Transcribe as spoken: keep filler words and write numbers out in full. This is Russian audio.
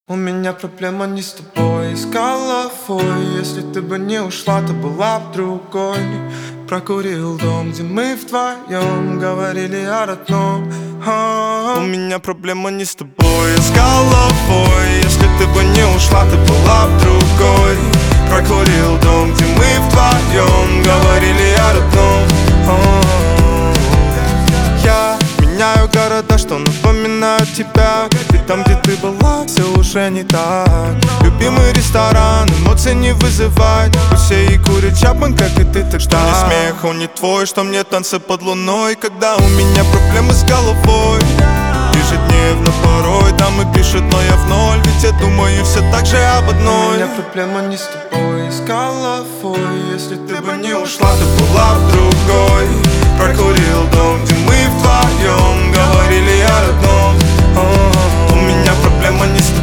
У меня проблема не с тобой, с головой. Если ты бы не ушла, то была б другой. Прокурил дом, где мы вдвоем говорили о родном. А-а-а. У меня проблема не с тобой, а с головой. Если ты бы не ушла, ты была б другой. Прокурил дом, где мы вдвоем говорили о родном. А-а-а. Я меняю города, что напоминают тебя. Ты там, где ты была, все уже не так. Любимый ресторан, эмоций не вызывает. Все и курят Чапман, как и ты, так что не смех, он не твой. Что мне танцы под луной, когда у меня проблемы с головой. Ежедневно порой дамы пишут, но я в ноль. Ведь я думаю все так же об одной. У меня проблема не с тобой, с головой. Если ты бы не ушла, ты была б другой. Прокурил дом, где мы вдвоем говорили о родном. О-о-о. У меня проблема не с